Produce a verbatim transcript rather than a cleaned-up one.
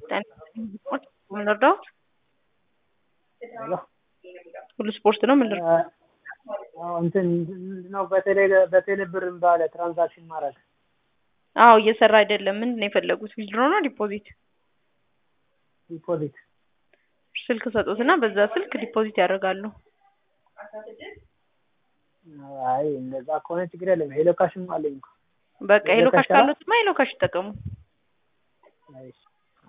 ስፖርት ምንረዳው ሄሎ ሁሉ ስፖርት ነው ምንድነው? አዎ እንትን ነው በቴሌ በቴሌ ብር ባለ ትራንዛክሽን ማድረግ አዎ እየሰራ አይደለም። ምንድን ነው የፈለጉት? ዊዝድሮ ነው ዲፖዚት? ዲፖዚት ስልክ ሰጡትና በዛ ስልክ ዲፖዚት ያደርጋሉ። አይ እንደዛ ከሆነ ችግር የለም። ሄሎ ካሽም አለኝ እኮ በቃ ሄሎ ካሽ ካሉትማ ሄሎ ካሽ ይጠቀሙ። አይ